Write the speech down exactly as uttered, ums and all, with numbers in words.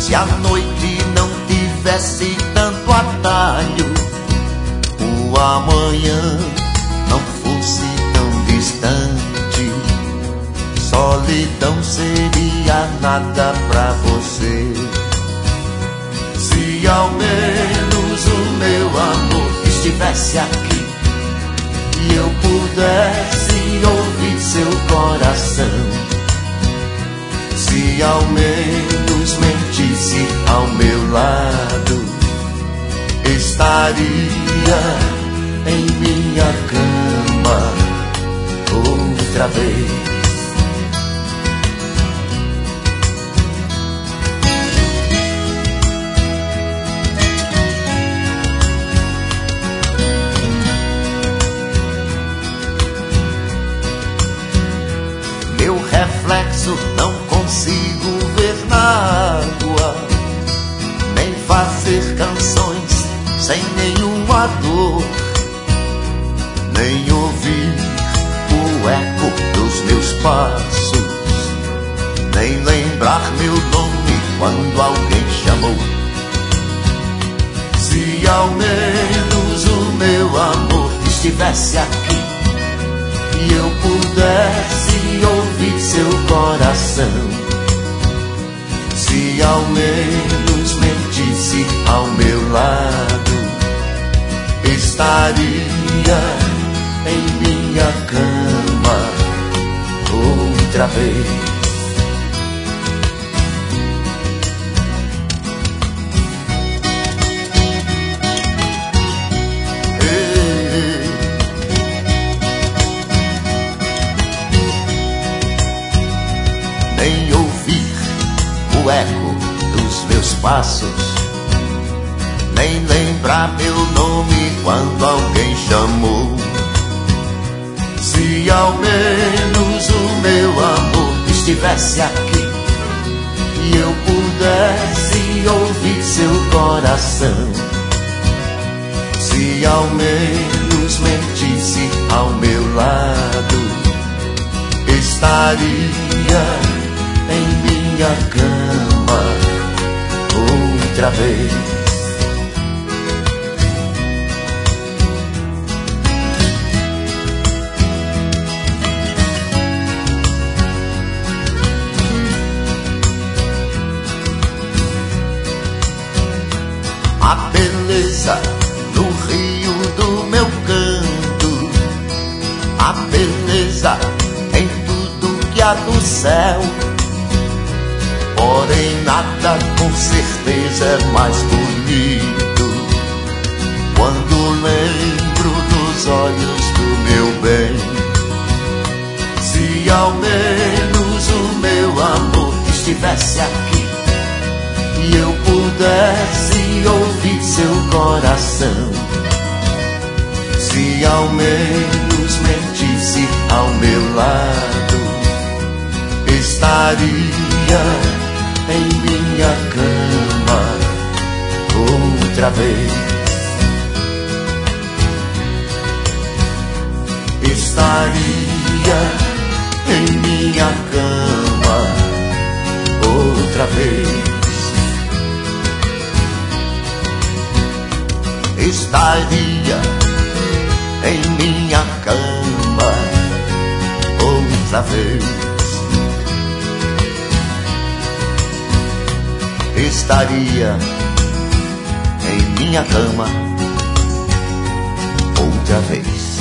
Se a noite não tivesse tanto atalho, o amanhã não fosse tão distante, solidão seria nada pra você. Se ao menos o meu amor estivesse aqui e eu pudesse ouvir seu coração, se ao menos mentisse ao meu lado, estaria em minha cama outra vez. Meu reflexo não consigo ver na água, nem fazer canções sem nenhuma dor, nem ouvir o eco dos meus passos, nem lembrar meu nome quando alguém chamou. Se ao menos o meu amor estivesse aqui e eu pudesse ouvir seu coração, se ao menos mentisse ao meu lado, estaria em minha cama outra vez. Nem ouvir o eco dos meus passos, nem lembrar meu nome quando alguém chamou. Se ao menos o meu amor estivesse aqui e eu pudesse ouvir seu coração, se ao menos mentisse ao meu lado, estaria em minha cama outra vez. A beleza no rio do meu canto, a beleza em tudo que há do céu, porém nada com certeza é mais bonito quando lembro dos olhos do meu bem. Se ao menos o meu amor estivesse aqui e eu pudesse ouvir seu coração, se ao menos mentisse ao meu lado, estaria em minha cama outra vez. Estaria em minha cama outra vez. Estaria em minha cama outra vez. Estaria em minha cama outra vez.